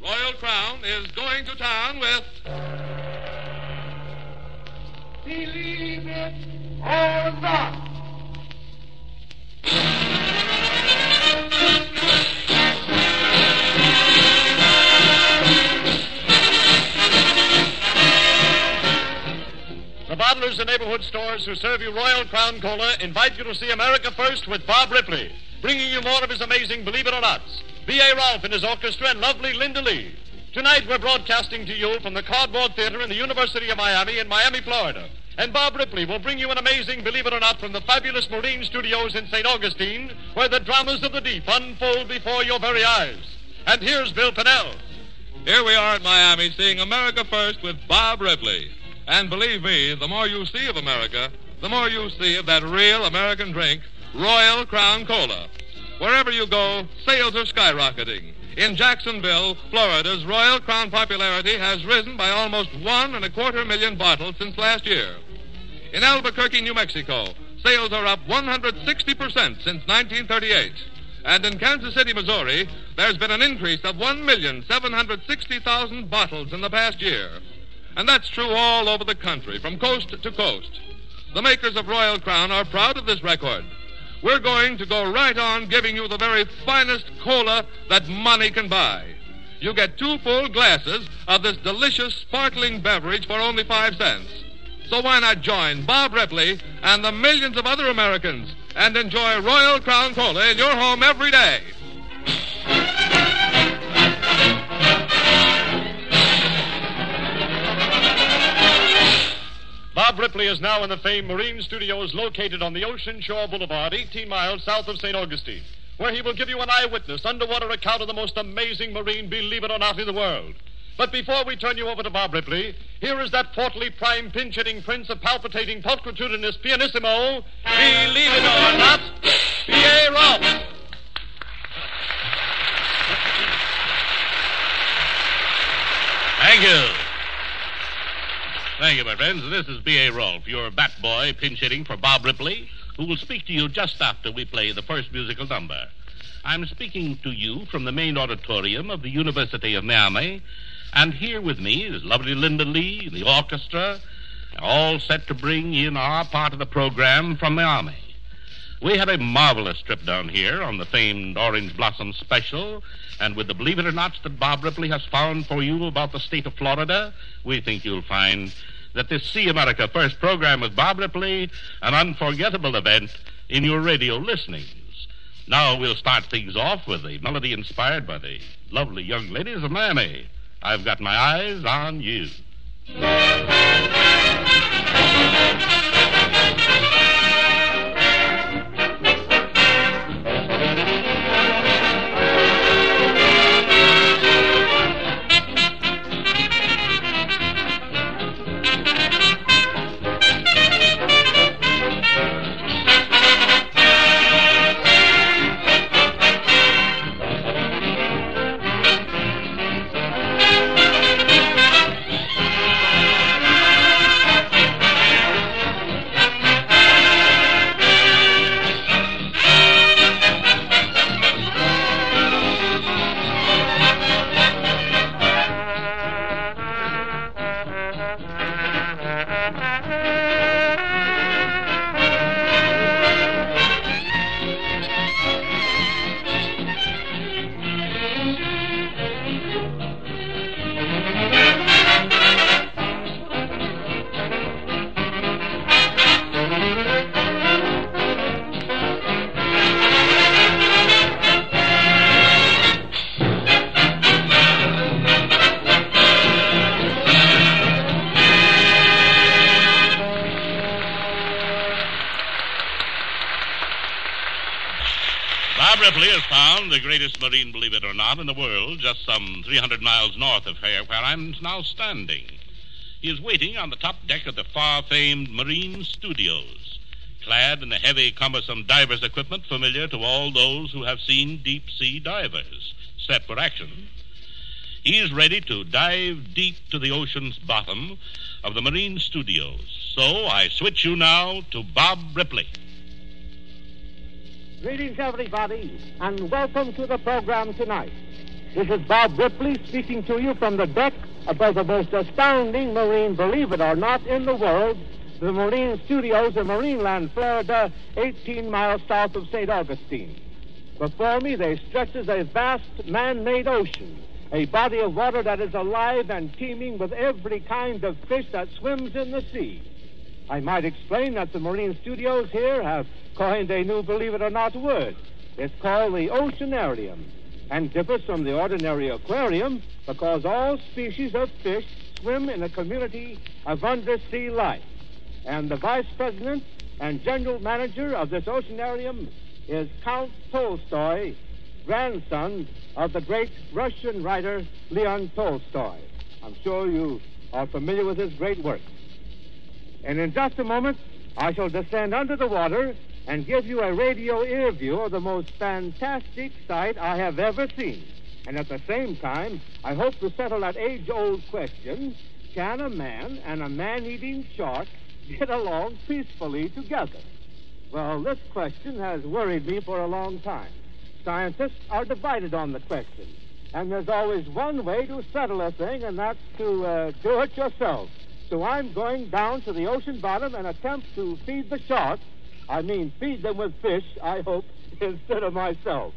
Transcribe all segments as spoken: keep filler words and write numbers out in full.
Royal Crown is going to town with... Believe it or not. The bottlers and neighborhood stores who serve you Royal Crown Cola invite you to see America First with Bob Ripley, bringing you more of his amazing Believe It or Nots. B A. Ralph and his orchestra and lovely Linda Lee. Tonight we're broadcasting to you from the Cardboard Theater in the University of Miami in Miami, Florida. And Bob Ripley will bring you an amazing Believe It or Not from the fabulous Marine Studios in Saint Augustine, where the dramas of the deep unfold before your very eyes. And here's Bill Pennell. Here we are at Miami seeing America First with Bob Ripley. And believe me, the more you see of America, the more you see of that real American drink, Royal Crown Cola. Wherever you go, sales are skyrocketing. In Jacksonville, Florida's Royal Crown popularity has risen by almost one and a quarter million bottles since last year. In Albuquerque, New Mexico, sales are up one hundred sixty percent since nineteen thirty-eight. And in Kansas City, Missouri, there's been an increase of one million seven hundred sixty thousand bottles in the past year. And that's true all over the country, from coast to coast. The makers of Royal Crown are proud of this record. We're going to go right on giving you the very finest cola that money can buy. You get two full glasses of this delicious, sparkling beverage for only five cents. So why not join Bob Ripley and the millions of other Americans and enjoy Royal Crown Cola in your home every day? Bob Ripley is now in the famed Marine Studios located on the Ocean Shore Boulevard, eighteen miles south of Saint Augustine, where he will give you an eyewitness, underwater account of the most amazing marine, believe it or not, in the world. But before we turn you over to Bob Ripley, here is that portly, prime, pinch-hitting prince of palpitating, pulchritudinous pianissimo, believe it or not, B A. Ralph. Thank you. Thank you, my friends. This is B A. Rolfe, your bat boy pinch-hitting for Bob Ripley, who will speak to you just after we play the first musical number. I'm speaking to you from the main auditorium of the University of Miami, and here with me is lovely Linda Lee, the orchestra, all set to bring in our part of the program from Miami. We had a marvelous trip down here on the famed Orange Blossom Special, and with the Believe It or Nots that Bob Ripley has found for you about the state of Florida, we think you'll find that this See America First program with Bob Ripley, an unforgettable event in your radio listenings. Now we'll start things off with a melody inspired by the lovely young ladies of Miami. I've got my eyes on you. Ripley has found the greatest marine, believe it or not, in the world, just some three hundred miles north of here, where I'm now standing. He is waiting on the top deck of the far-famed Marine Studios, clad in the heavy, cumbersome diver's equipment familiar to all those who have seen deep-sea divers, set for action. He is ready to dive deep to the ocean's bottom of the Marine Studios. So I switch you now to Bob Ripley. Greetings, everybody, and welcome to the program tonight. This is Bob Ripley speaking to you from the deck above the most astounding marine, believe it or not, in the world, the Marine Studios in Marineland, Florida, eighteen miles south of Saint Augustine. Before me, there stretches a vast man-made ocean, a body of water that is alive and teeming with every kind of fish that swims in the sea. I might explain that the Marine Studios here have coined a new, believe it or not, word. It's called the Oceanarium, and differs from the ordinary aquarium because all species of fish swim in a community of undersea life. And the vice president and general manager of this oceanarium is Count Tolstoy, grandson of the great Russian writer Leon Tolstoy. I'm sure you are familiar with his great work. And in just a moment, I shall descend under the water and give you a radio ear view of the most fantastic sight I have ever seen. And at the same time, I hope to settle that age-old question, can a man and a man-eating shark get along peacefully together? Well, this question has worried me for a long time. Scientists are divided on the question, and there's always one way to settle a thing, and that's to uh, do it yourself. So I'm going down to the ocean bottom and attempt to feed the sharks. I mean, feed them with fish, I hope, instead of myself.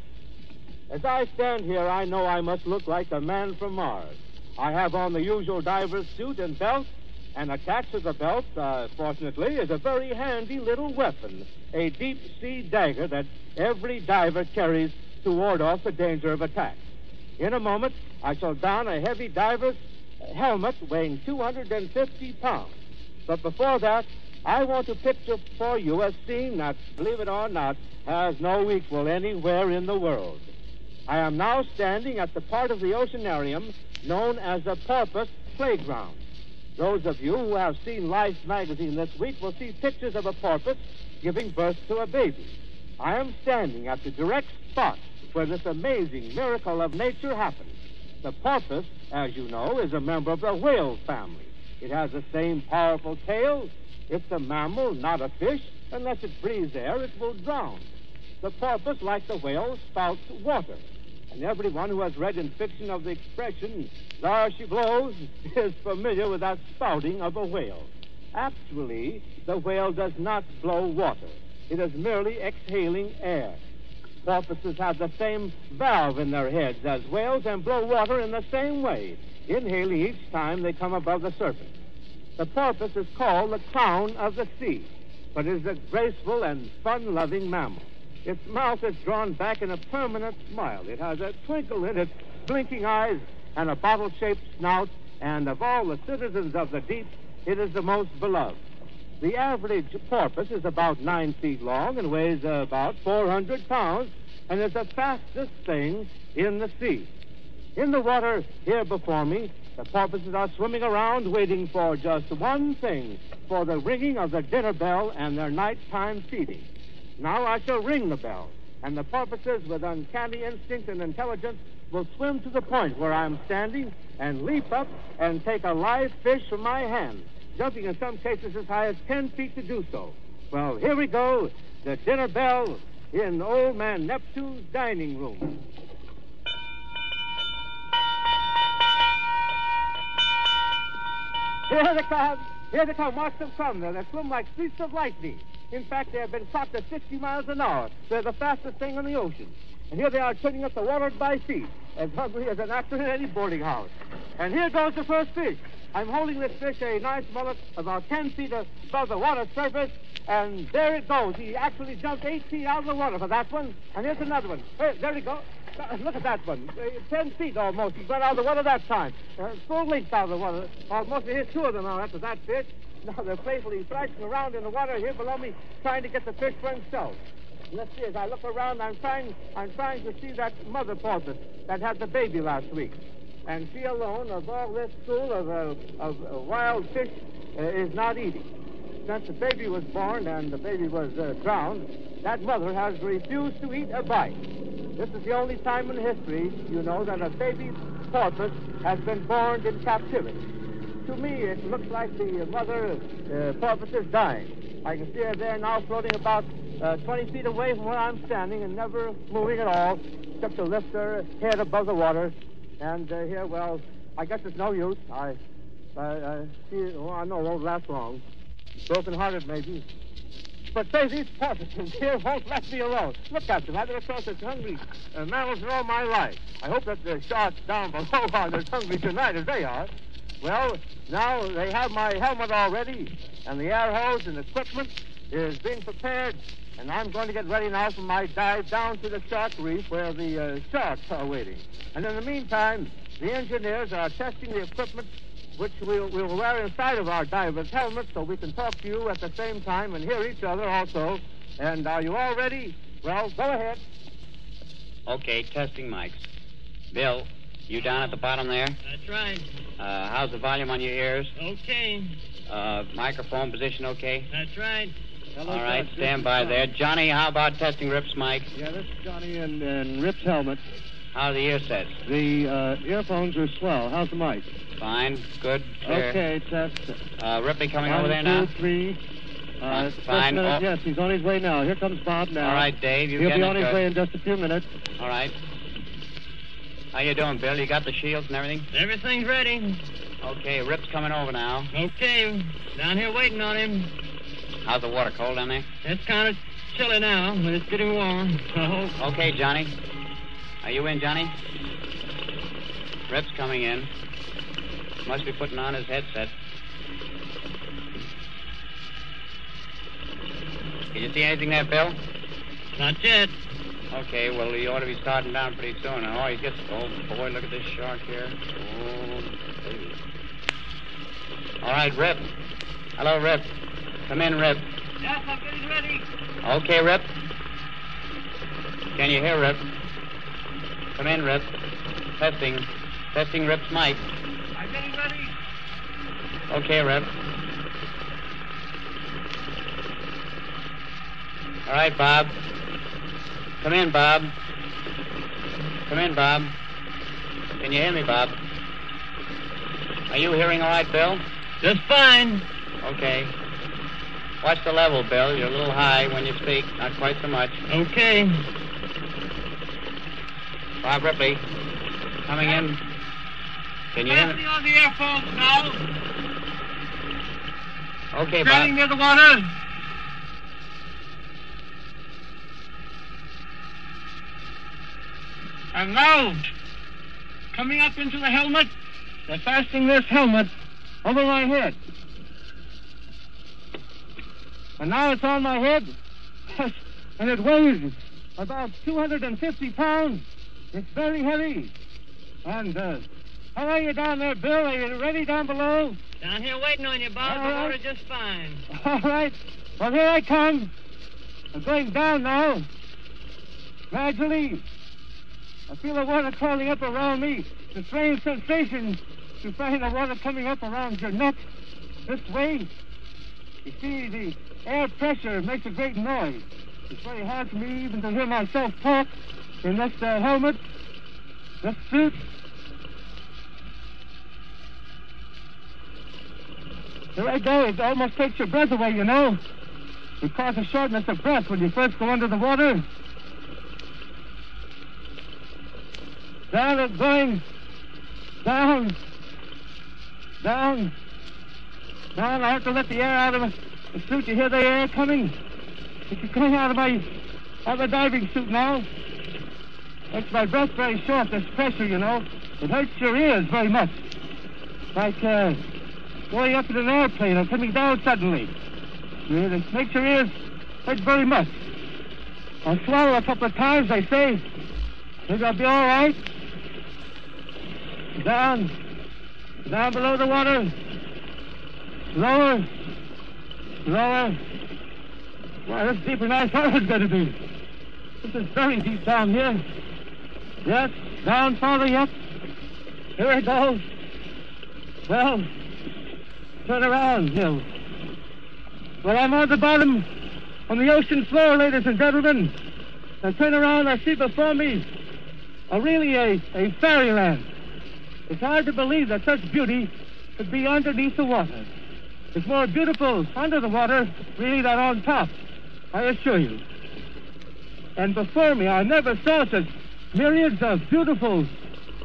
As I stand here, I know I must look like a man from Mars. I have on the usual diver's suit and belt, and attached to the belt, uh, fortunately, is a very handy little weapon, a deep-sea dagger that every diver carries to ward off the danger of attack. In a moment, I shall don a heavy diver's helmet weighing two hundred fifty pounds. But before that, I want to picture for you a scene that, believe it or not, has no equal anywhere in the world. I am now standing at the part of the oceanarium known as the Porpoise Playground. Those of you who have seen Life magazine this week will see pictures of a porpoise giving birth to a baby. I am standing at the direct spot where this amazing miracle of nature happens. The porpoise, as you know, is a member of the whale family. It has the same powerful tail. It's a mammal, not a fish. Unless it breathes air, it will drown. The porpoise, like the whale, spouts water. And everyone who has read in fiction of the expression, there she blows, is familiar with that spouting of a whale. Actually, the whale does not blow water. It is merely exhaling air. Porpoises have the same valve in their heads as whales and blow water in the same way, inhaling each time they come above the surface. The porpoise is called the clown of the sea, but it is a graceful and fun-loving mammal. Its mouth is drawn back in a permanent smile. It has a twinkle in its blinking eyes and a bottle-shaped snout, and of all the citizens of the deep, it is the most beloved. The average porpoise is about nine feet long and weighs uh, about four hundred pounds, and is the fastest thing in the sea. In the water here before me, the porpoises are swimming around waiting for just one thing, for the ringing of the dinner bell and their nighttime feeding. Now I shall ring the bell, and the porpoises with uncanny instinct and intelligence will swim to the point where I'm standing and leap up and take a live fish from my hand, jumping in some cases as high as ten feet to do so. Well, here we go, the dinner bell in old man Neptune's dining room. Here they come, here they come, watch them come there. They swim like streaks of lightning. In fact, they have been clocked at sixty miles an hour. They're the fastest thing on the ocean. And here they are turning up the water by feet, as hungry as an actor in any boarding house. And here goes the first fish. I'm holding this fish, a nice mullet, about ten feet above the water surface, and there it goes. He actually jumped eight feet out of the water for that one. And here's another one. Hey, there he goes. Look at that one. Uh, ten feet almost. He got out of the water that time. Uh, full length out of the water. Almost here's two of them now after that fish. Now they're playfully thrashing around in the water here below me, trying to get the fish for himself. Let's see, as I look around, I'm trying I'm trying to see that mother porpoise that had the baby last week. And she alone, of all this school of, uh, of uh, wild fish, uh, is not eating. Since the baby was born and the baby was uh, drowned, that mother has refused to eat a bite. This is the only time in history, you know, that a baby porpoise has been born in captivity. To me, it looks like the mother uh, porpoise is dying. I can see her there now floating about uh, twenty feet away from where I'm standing and never moving at all, except to lift her head above the water And uh, here, well, I guess it's no use. I, uh, uh, see, well, I know it won't last long. Broken-hearted, maybe. But say, these partisans here won't let me alone. Look at them. I've been across as hungry uh, mammals all my life. I hope that the sharks down below aren't as hungry tonight as they are. Well, now they have my helmet already, and the air hose and equipment is being prepared, and I'm going to get ready now for my dive down to the shark reef where the uh, sharks are waiting. And in the meantime, the engineers are testing the equipment which we'll, we'll wear inside of our diver's helmets so we can talk to you at the same time and hear each other also. And are you all ready? Well, go ahead. Okay, testing mics. Bill, you down at the bottom there? That's right. Uh, how's the volume on your ears? Okay. Uh, microphone position okay? That's right. Hello, All right, Judge. stand This by is there. Tom. Johnny, how about testing Rip's mic? Yeah, this is Johnny and, and Rip's helmet. How are the ear sets? The uh, earphones are swell. How's the mic? Fine, good, clear. Okay, test. Uh, Ripley coming One, over there two, now? three. Uh, Fine. just a minute. Oh. Yes, he's on his way now. Here comes Bob now. All right, Dave, you He'll getting be on it his good. way in just a few minutes. All right. How you doing, Bill? You got the shields and everything? Everything's ready. Okay, Rip's coming over now. Okay. Down here waiting on him. How's the water, cold down there? It's kind of chilly now, but it's getting warm. So, Okay, Johnny. Are you in, Johnny? Rip's coming in. Must be putting on his headset. Can you see anything there, Bill? not yet. Okay, well, he ought to be starting down pretty soon. And oh, he gets... Oh, boy, look at this shark here. Oh, baby. All right, Rip. Hello, Rip. Come in, Rip. Yes, I'm getting ready. Okay, Rip. Can you hear, Rip? Come in, Rip. Testing. Testing Rip's mic. I'm getting ready. Okay, Rip. All right, Bob. Come in, Bob. Come in, Bob. Can you hear me, Bob? Are you hearing all right, Bill? Just fine. Okay. Watch the level, Bill. You're a little high when you speak. Not quite so much. Okay. Bob Ripley. Coming in. Can you hear me? on the earphones now. Okay, Standing Bob. near the water. And now, coming up into the helmet, they're fastening this helmet over my head. And now it's on my head, and it weighs about two hundred fifty pounds. It's very heavy. And uh, how are you down there, Bill? Are you ready down below? Down here waiting on you, Bob. All The right. water's just fine. All right. Well, here I come. I'm going down now. Gradually. I feel the water crawling up around me. It's a strange sensation to find the water coming up around your neck this way. You see, the air pressure makes a great noise. It's very hard for me even to hear myself talk in this uh, helmet, this suit. Here I go. It almost takes your breath away, you know. It causes shortness of breath when you first go under the water. Down it's going. Down. Down. Down. I have to let the air out of the suit. You hear the air coming? It's coming out of my out of the diving suit now. Makes my breath very short, this pressure, you know. It hurts your ears very much. Like uh, going up in an airplane or coming down suddenly. It makes your ears hurt very much. I'll swallow a couple of times, they say. Maybe I'll be all right. Down. Down below the water. Lower. Lower. Wow, that's deeper than I thought it was going to be. This is very deep down here. Yes, down farther yet. Here it goes. Well, turn around, Bill. Well, I'm on the bottom on the ocean floor, ladies and gentlemen. I turn around, I see before me a really a, a fairyland. It's hard to believe that such beauty could be underneath the water. It's more beautiful under the water, really, than on top, I assure you. And before me, I never saw such myriads of beautiful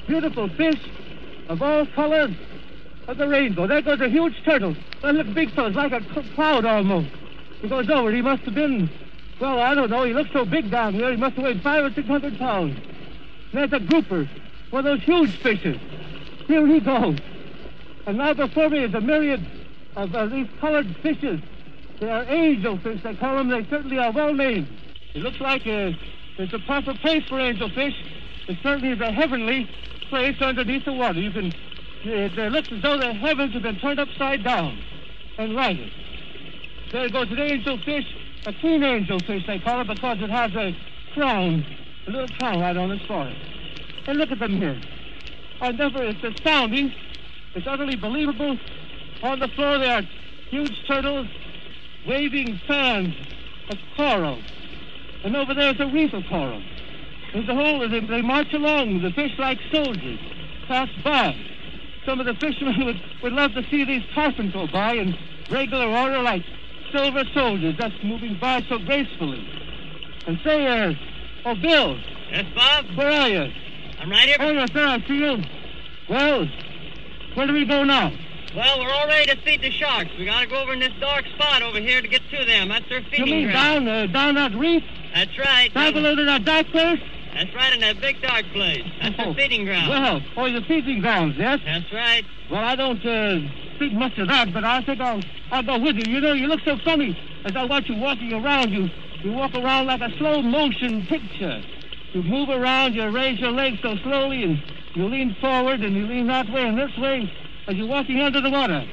beautiful fish of all colors of the rainbow. There goes a huge turtle. Well, look, big fellow, like a cl- cloud almost. He goes over. He must have been, well, I don't know. He looks so big down here. He must have weighed five or six hundred pounds. There's a grouper, one of those huge fishes. Here he goes. And now before me is a myriad of uh, these colored fishes. They are angelfish, they call them. They certainly are well named. It looks like a, it's a proper place for angelfish. It certainly is a heavenly place underneath the water. You can, it, it looks as though the heavens have been turned upside down and righted. There goes an angelfish, a queen angelfish, they call it, because it has a crown, a little crown right on its forehead. And look at them here. I never, it's astounding. It's utterly believable. On the floor there are huge turtles waving fans of coral. And over there's a reef of coral. There's a whole, they, they march along, the fish like soldiers, pass by. Some of the fishermen would, would love to see these coffins go by in regular order like silver soldiers, just moving by so gracefully. And say, uh, oh, Bill. Yes, Bob? Where are you? I'm right here. Oh, yes, sir, I see you. Well, where do we go now? Well, we're all ready to feed the sharks. We gotta go over in this dark spot over here to get to them. That's their feeding You mean ground. down, uh, down that reef? That's right. Down below to that dark place? That's right, in that big dark place. That's Oh. their feeding ground. Well, oh, your feeding grounds, yes? That's right. Well, I don't uh, think much of that, but I think I'll I'll go with you. You know, you look so funny as I watch you walking around. You you walk around like a slow motion picture. You move around, you raise your legs so slowly, and you lean forward and you lean that way and this way as you're walking under the water.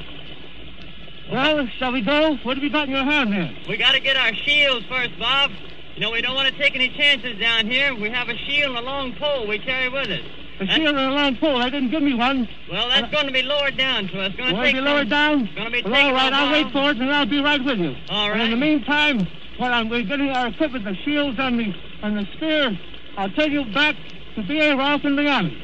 Well, shall we go? What have you got in your hand there? We gotta get our shields first, Bob. You know, we don't want to take any chances down here. We have a shield and a long pole we carry with us. A shield and a long pole. They didn't give me one. Well, that's going to be lowered down to us. Going to Will take it be lowered down? It's going to be Well, taken all right, off, I'll wait Bob. for it, and I'll be right with you. All And in right. the meantime, while I'm we're getting our equipment, the shields and the and the spear, I'll take you back to B A. Ralph in Miami.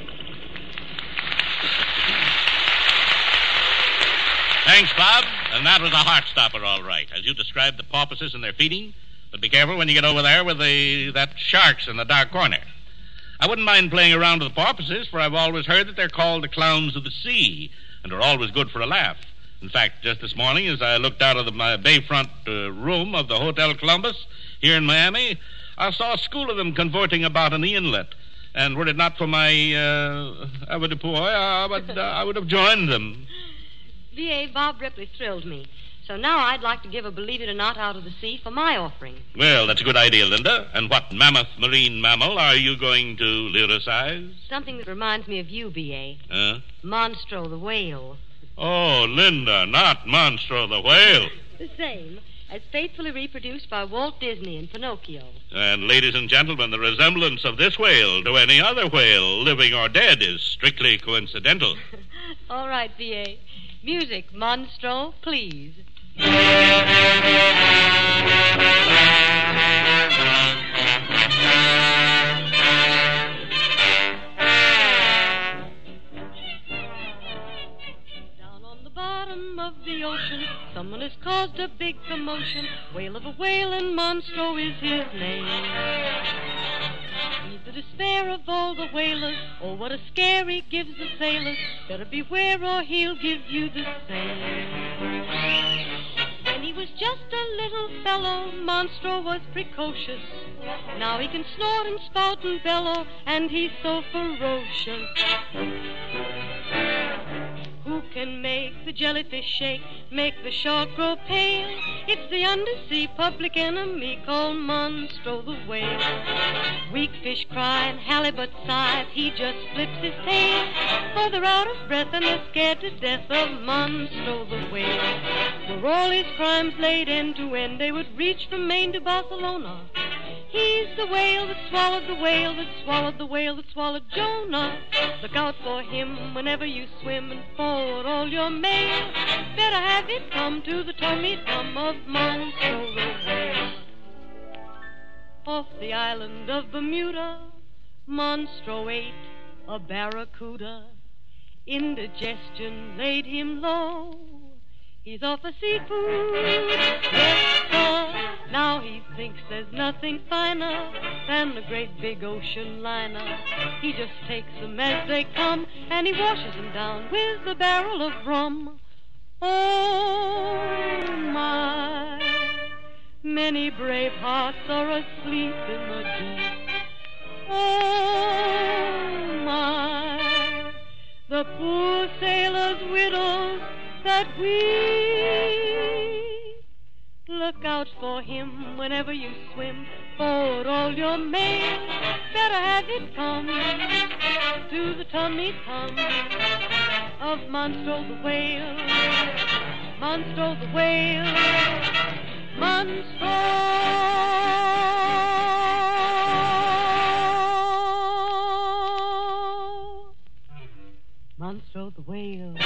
Thanks, Bob. And that was a heart stopper, all right. As you described the porpoises and their feeding, but be careful when you get over there with the that sharks in the dark corner. I wouldn't mind playing around with the porpoises, for I've always heard that they're called the clowns of the sea, and are always good for a laugh. In fact, just this morning, as I looked out of the, my bayfront uh, room of the Hotel Columbus here in Miami, I saw a school of them converting about in the inlet. And were it not for my uh, avoirdupois, I would, uh, I would have joined them. V A. Bob Ripley thrilled me. So now I'd like to give a Believe It or Not Out of the Sea for my offering. Well, that's a good idea, Linda. And what mammoth marine mammal are you going to lyricize? Something that reminds me of you, B A. Huh? Monstro the whale. Oh, Linda, not Monstro the whale. The same, as faithfully reproduced by Walt Disney in Pinocchio. And ladies and gentlemen, the resemblance of this whale to any other whale, living or dead, is strictly coincidental. All right, V A. Music, Monstro, please. Bottom of the ocean, someone has caused a big commotion. Whale of a whale and Monstro is his name. He's the despair of all the whalers. Oh, what a scare he gives the sailors. Better beware or he'll give you the same. When he was just a little fellow, Monstro was precocious. Now he can snort and spout and bellow, and he's so ferocious. Who can make the jellyfish shake, make the shark grow pale? It's the undersea public enemy called Monstro the whale. Weak fish cry and halibut sigh, he just flips his tail. For they're out of breath and they're scared to death of Monstro the whale. Were all his crimes laid end to end, they would reach from Maine to Barcelona. He's the whale that swallowed the whale that swallowed the whale that swallowed Jonah. Look out for him whenever you swim and forward all your mail. Better have it come to the tummy-tum of Monstro the whale. Off the island of Bermuda, Monstro ate a barracuda. Indigestion laid him low. He's off a seafood, yes, sir. Now he thinks there's nothing finer than the great big ocean liner. He just takes them as they come, and he washes them down with a barrel of rum. Oh, my, many brave hearts are asleep in the deep. Oh, my, the poor sailors' widows that weep. Look out for him whenever you swim. Forward all your mail, better have it come to the tummy tum of Monstro the whale. Monstro the whale. Monstro. Monstro the whale.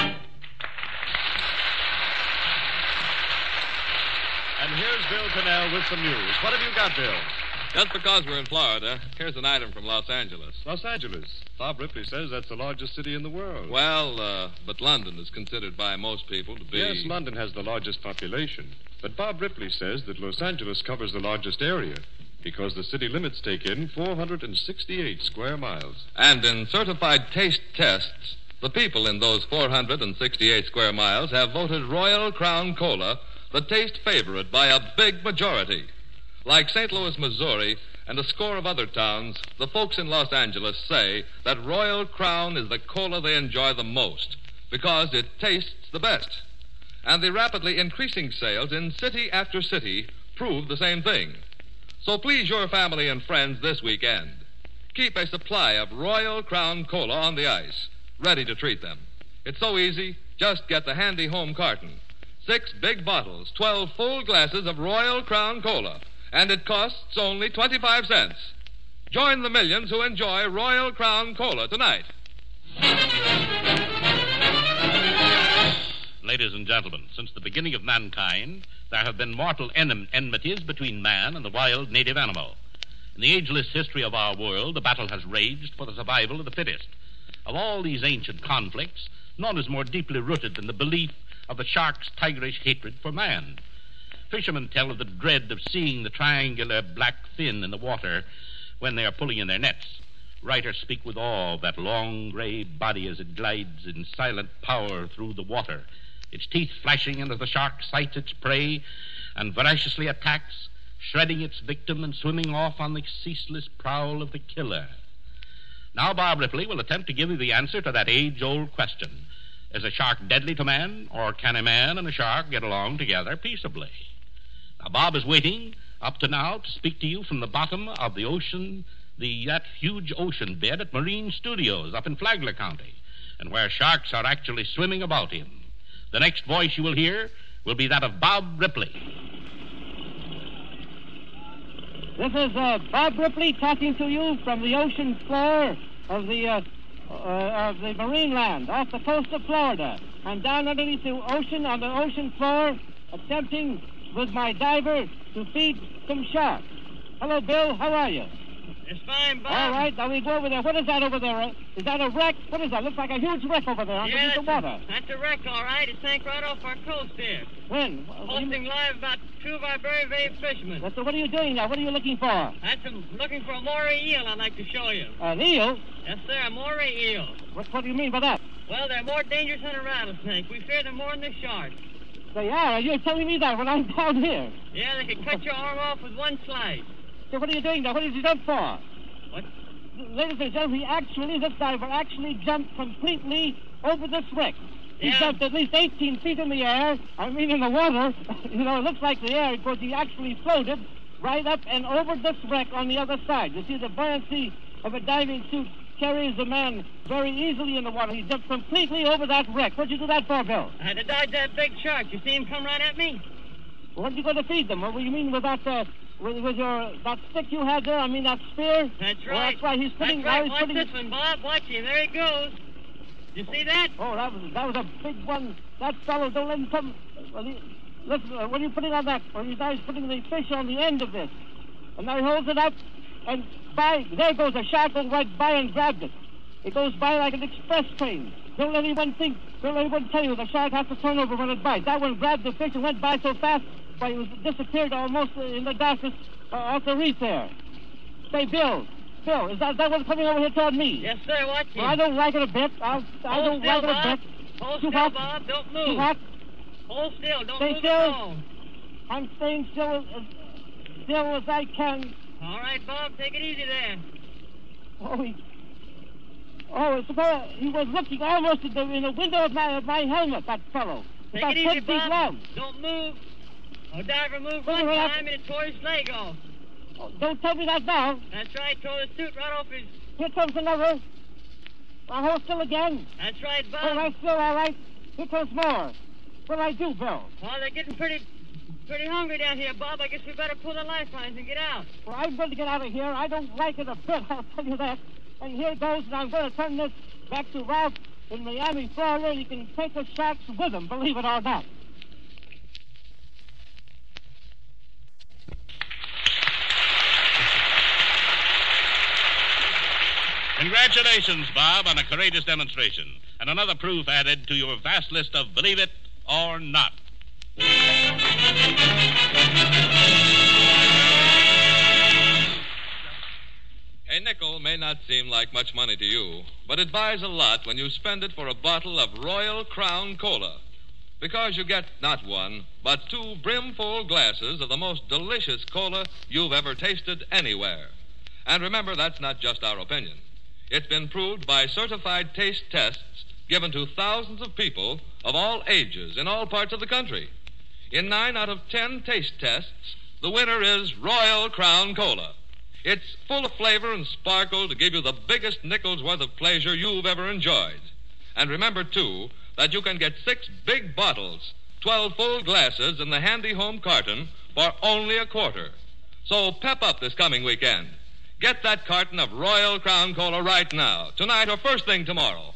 And here's Bill Cannell with some news. What have you got, Bill? Just because we're in Florida, here's an item from Los Angeles. Los Angeles. Bob Ripley says that's the largest city in the world. Well, uh, but London is considered by most people to be... Yes, London has the largest population. But Bob Ripley says that Los Angeles covers the largest area because the city limits take in four hundred sixty-eight square miles. And in certified taste tests, the people in those four hundred sixty-eight square miles have voted Royal Crown Cola the taste favorite by a big majority. Like Saint Louis, Missouri, and a score of other towns, the folks in Los Angeles say that Royal Crown is the cola they enjoy the most because it tastes the best. And the rapidly increasing sales in city after city prove the same thing. So please your family and friends this weekend. Keep a supply of Royal Crown Cola on the ice, ready to treat them. It's so easy, just get the handy home carton. Six big bottles, twelve full glasses of Royal Crown Cola, and it costs only twenty-five cents. Join the millions who enjoy Royal Crown Cola tonight. Ladies and gentlemen, since the beginning of mankind, there have been mortal en- enmities between man and the wild native animal. In the ageless history of our world, the battle has raged for the survival of the fittest. Of all these ancient conflicts, none is more deeply rooted than the belief of the shark's tigerish hatred for man. Fishermen tell of the dread of seeing the triangular black fin in the water when they are pulling in their nets. Writers speak with awe of that long gray body as it glides in silent power through the water, its teeth flashing as the shark sights its prey and voraciously attacks, shredding its victim and swimming off on the ceaseless prowl of the killer. Now Bob Ripley will attempt to give you the answer to that age-old question. Is a shark deadly to man, or can a man and a shark get along together peaceably? Now, Bob is waiting, up to now, to speak to you from the bottom of the ocean, the that huge ocean bed at Marine Studios up in Flagler County, and where sharks are actually swimming about him. The next voice you will hear will be that of Bob Ripley. This is uh, Bob Ripley talking to you from the ocean floor of the... Uh... Uh, of the marine land off the coast of Florida. I'm down underneath the ocean on the ocean floor attempting with my diver to feed some sharks. Hello, Bill. How are you? It's fine, Bob. All right. Now we go over there. What is that over there? Is that a wreck? What is that? Looks like a huge wreck over there underneath yeah, the water. A, that's a wreck, all right. It sank right off our coast here. When? Posting live about two of our very brave fishermen. So what are you doing now? What are you looking for? That's a, looking for a moray eel I'd like to show you. An eel? Yes, sir, a moray eel. What, what do you mean by that? Well, they're more dangerous than a rattlesnake. We fear them more than the shark. They are? You're telling me that when I'm down here? Yeah, they could cut your arm off with one slice. So what are you doing now? What did you jump for? What? Ladies and gentlemen, he actually, this diver actually jumped completely over this wreck. He Yeah. jumped at least eighteen feet in the air. I mean, in the water. You know, it looks like the air because he actually floated right up and over this wreck on the other side. You see, the buoyancy of a diving suit carries the man very easily in the water. He jumped completely over that wreck. What'd you do that for, Bill? I had to dodge that big shark. You see him come right at me? What did you go to feed them? What do you mean with that, uh, with, with your, that stick you had there? I mean, that spear? That's Well, right. that's right. He's putting... That's right. he's Watch putting this one, Bob. Watch him. There he goes. You see that? Oh, that was that was a big one. That fellow, don't let him come. Well, he, listen, uh, what are you putting on that? Well, he's now putting the fish on the end of this. And now he holds it up, and by, there goes a shark going right by and grabbed it. It goes by like an express train. Don't let anyone think, don't let anyone tell you the shark has to turn over when it bites. That one grabbed the fish and went by so fast, Why, he was disappeared almost in the darkness uh, off the reef there. Say, Bill, Bill, is that, that what's coming over here toward me? Yes, sir. Watch Well, I don't like it a bit. I'll, I Hold don't still, like it a Bob. bit. Hold Too still, hot. Bob. Don't move. Too hot. Hold still. Don't Stay move still. at all. I'm staying still as, as still as I can. All right, Bob. Take it easy there. Oh, he... Oh, it's about, he was looking almost in the, in the window of my, of my helmet, that fellow. Take About it ten easy, feet Bob. long. Don't move. A diver moved Well, one well, time and it tore his leg off. Oh, don't tell me that now. That's right. Tore the suit right off his... Here comes another. I'll hold still again. That's right, Bob. All right, still, all right. Here comes more. What'll I do, Bill? Well, they're getting pretty... pretty hungry down here, Bob. I guess we better pull the lifelines and get out. Well, I'm going to get out of here. I don't like it a bit, I'll tell you that. And here goes, and I'm going to turn this back to Ralph in Miami, Florida. You can take the sharks with him, believe it or not. Congratulations, Bob, on a courageous demonstration. And another proof added to your vast list of believe it or not. A nickel may not seem like much money to you, but it buys a lot when you spend it for a bottle of Royal Crown Cola. Because you get not one, but two brimful glasses of the most delicious cola you've ever tasted anywhere. And remember, that's not just our opinion. It's been proved by certified taste tests given to thousands of people of all ages in all parts of the country. In nine out of ten taste tests, the winner is Royal Crown Cola. It's full of flavor and sparkle to give you the biggest nickel's worth of pleasure you've ever enjoyed. And remember, too, that you can get six big bottles, twelve full glasses in the handy home carton for only a quarter. So pep up this coming weekend. Get that carton of Royal Crown Cola right now, tonight or first thing tomorrow.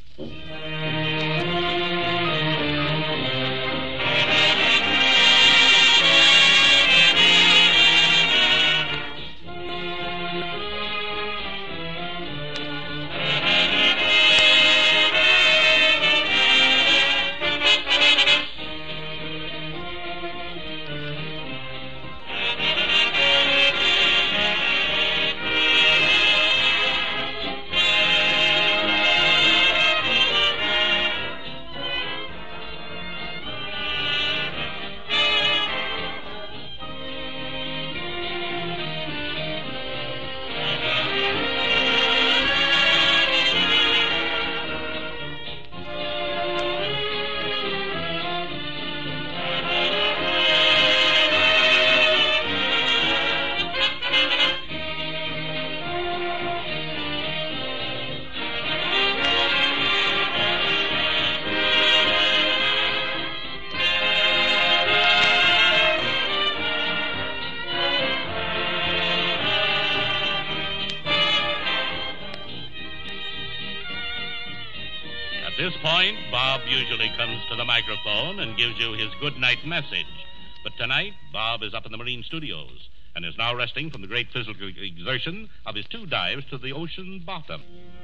At this point, Bob usually comes to the microphone and gives you his good night message. But tonight, Bob is up in the Marine Studios and is now resting from the great physical exertion of his two dives to the ocean bottom.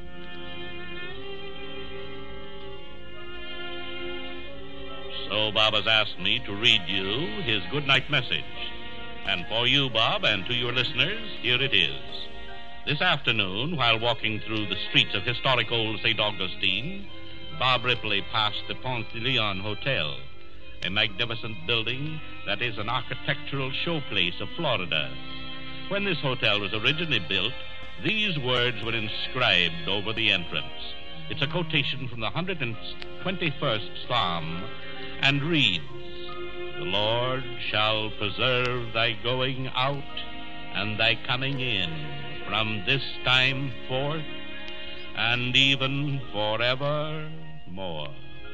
So Bob has asked me to read you his good night message. And for you, Bob, and to your listeners, here it is. This afternoon, while walking through the streets of historic old Saint Augustine, Bob Ripley passed the Ponce de Leon Hotel, a magnificent building that is an architectural showplace of Florida. When this hotel was originally built, these words were inscribed over the entrance. It's a quotation from the one hundred twenty-first Psalm, and reads, "The Lord shall preserve thy going out and thy coming in from this time forth and even forevermore."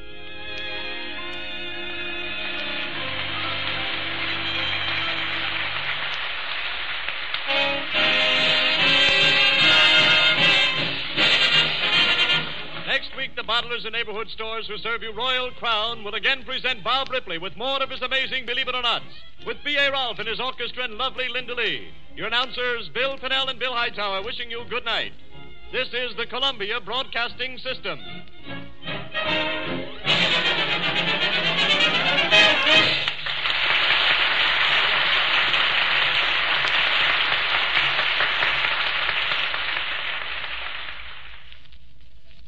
Next week, the bottlers and neighborhood stores who serve you Royal Crown will again present Bob Ripley with more of his amazing Believe It or Nots, with B A. Rolfe and his orchestra and lovely Linda Lee. Your announcers, Bill Pinnell and Bill Hightower, wishing you good night. This is the Columbia Broadcasting System.